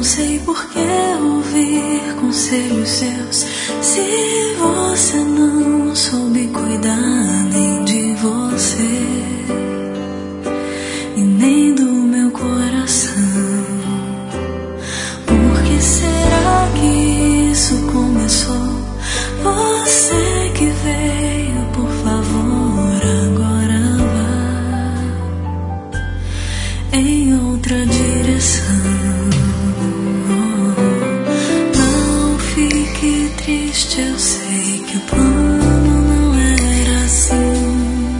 sei por que ouvir conselhos seus, se você não soube cuidar nem de você e nem do meu coração. Por que será que isso começou? Você que veio, por favor, agora vá em outra direção. Não fique triste, eu sei que o plano não era assim.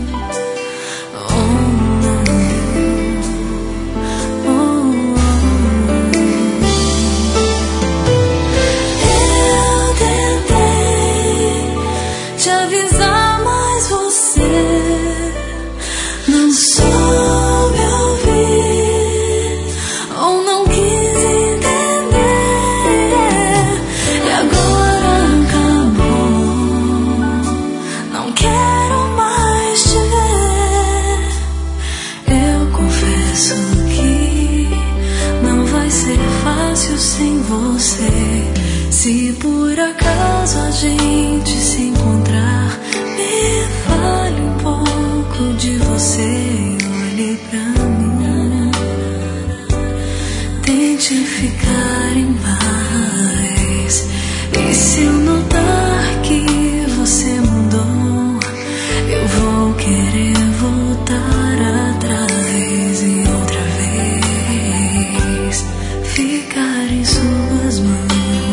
Te avisar, mas você não soube ouvir ou não quis entender, e agora acabou. Não quero mais te ver. Eu confesso que não vai ser fácil sem você. Se por acaso a gente se encontrar, me fale um pouco de você, olhe pra mim, tente ficar em paz. E se eu notar que você mudou, eu vou querer voltar atrás e outra vez ficar em suas mãos.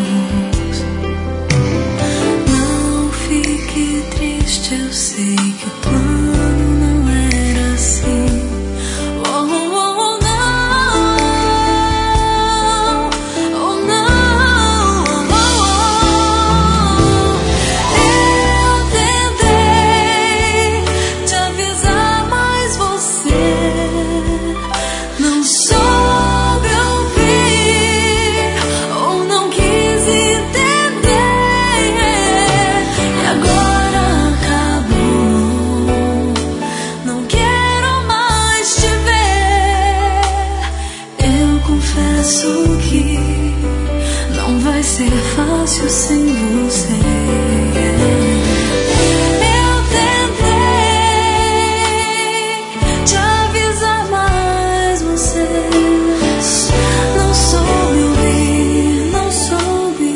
Eu sei que o plano não era assim. Oh, oh, oh, não. Oh, não. Oh, oh. Eu tentei te avisar, mas você não soube ouvir ou não quis entender, e agora confesso que não vai ser fácil sem você. Eu tentei te avisar, mas você não soube ouvir, não soube.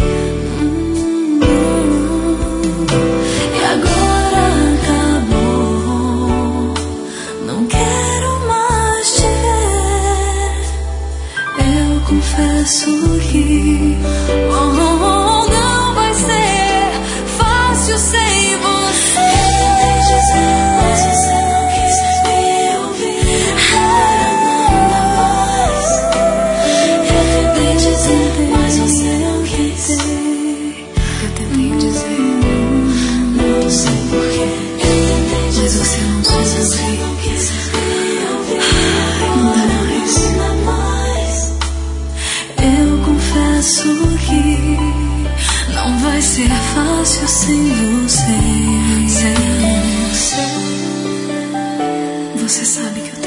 E agora acabou. Não quero mais te ver. Eu confesso que não vai ser fácil sem você. Eu tentei dizer, mas você não quis me ouvir. Agora não dá mais. Eu tentei dizer, mas você não quis. Eu tentei dizer, não sei porquê. Eu tentei dizer, mas você não quis me ouvir. Não dá mais. Eu confesso que não vai ser fácil sem você. Você sabe que eu